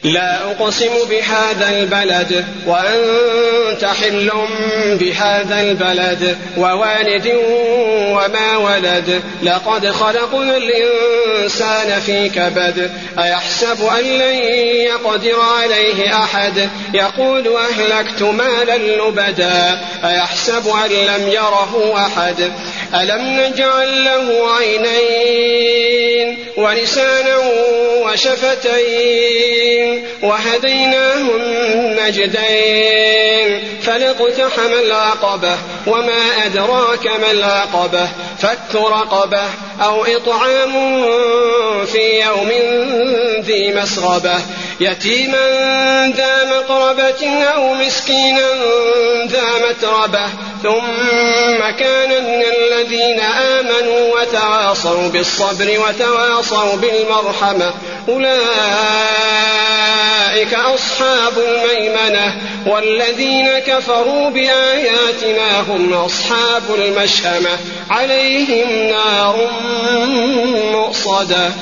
لا أقسم بهذا البلد وأنت حل بهذا البلد ووالد وما ولد لقد خلقنا الإنسان في كبد أيحسب أن لن يقدر عليه أحد يقول أهلكت مالا لبدا أيحسب أن لم يره أحد ألم نجعل له عينين ولسانا وشفتين وهديناه النجدين فلاقتحم العقبة وما أدراك ما العقبة فك رقبة أو إطعام في يوم ذي مسغبة يتيما ذا مقربة أو مسكينا ذا متربة ثم كان من الذين آمنوا وتواصوا بالصبر وتواصوا بالمرحمة أولئك أصحاب الميمنة والذين كفروا بآياتنا هم أصحاب المشأمة عليهم نار مؤصدة